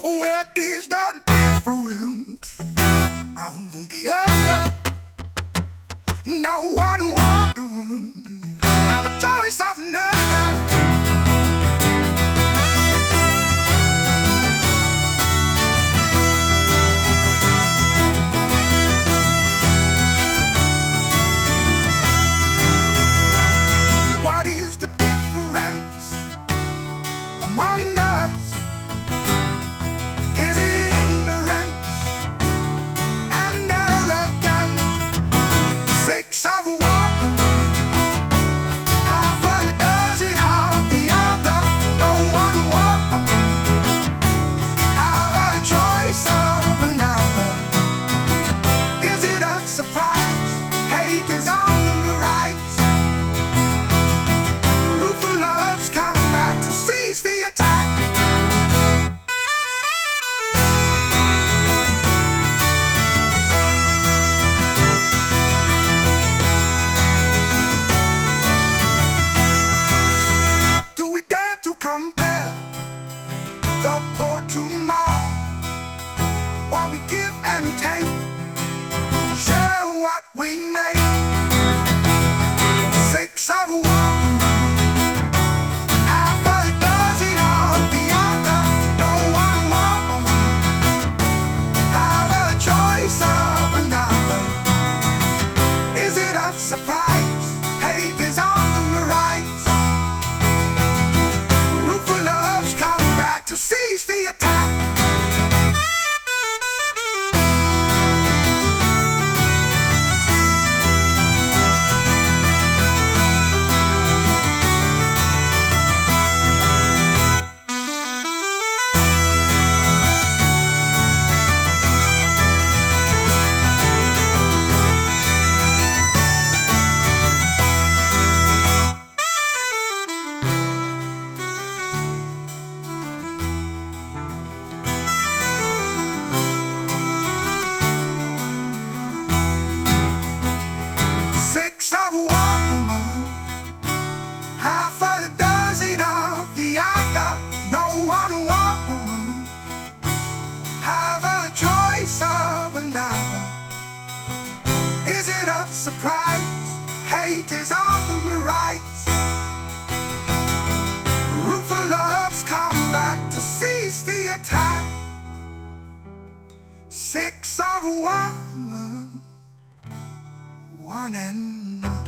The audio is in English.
Where is the difference? I'm the other. No one wants. Have a choice of none. What is the difference among us? Is it ignorance and arrogance? Six of one, half a dozen of the other. No one wants. Have a choice of another. Is it a surprise? Hate is on the rise. Root of love's come back to seize the attack. Do we dare to compare the poor to more? While we give and take, share what we make. Six of one, half a dozen of the other. No one wants. Have a choice of another. Is it a surprise? Hate is on the rise. Root for love's come back to seize the attack. Six of one, half a dozen of the other. No one wants. Have a choice of another. Is it a surprise? Hate is on the rise. Root for love's come back to seize the attack. Six of one and none.